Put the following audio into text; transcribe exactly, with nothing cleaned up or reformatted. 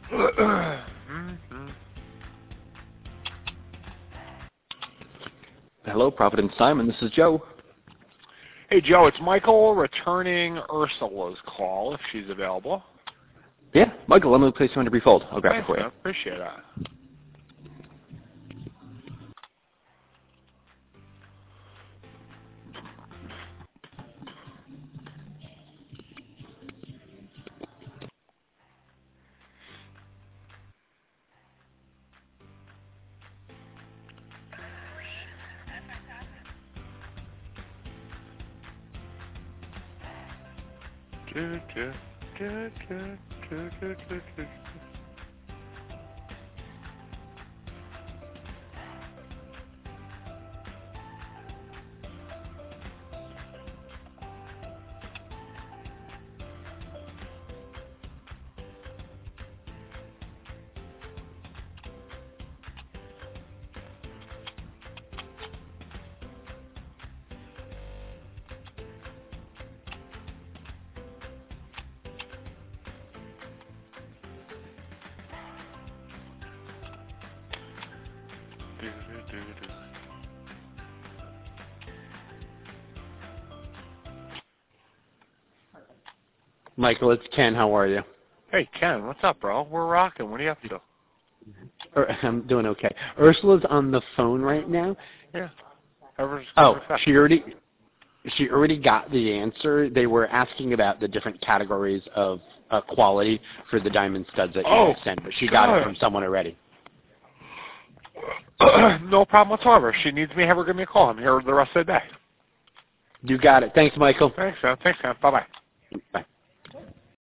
Hello, Providence Simon. This is Joe. Hey, Joe, it's Michael returning Ursula's call, if she's available. Yeah, Michael, let me place you on a brief hold. I'll grab Thanks, it for you. man. Appreciate that. Do, do, do, do, do, do, do, do. Do, do, do, do. Michael, it's Ken. How are you? Hey, Ken, what's up, bro? We're rocking. What are you up to? Ur- I'm doing okay. Ursula's on the phone right now. Yeah. Everyone's Oh, going she already she already got the answer. They were asking about the different categories of uh, quality for the diamond studs that you Oh, guys sent, but she got God. it from someone already. No problem whatsoever. If she needs me, have her give me a call. I'm here the rest of the day. You got it. Thanks, Michael. Thanks, man. Thanks, man. Bye-bye. Bye.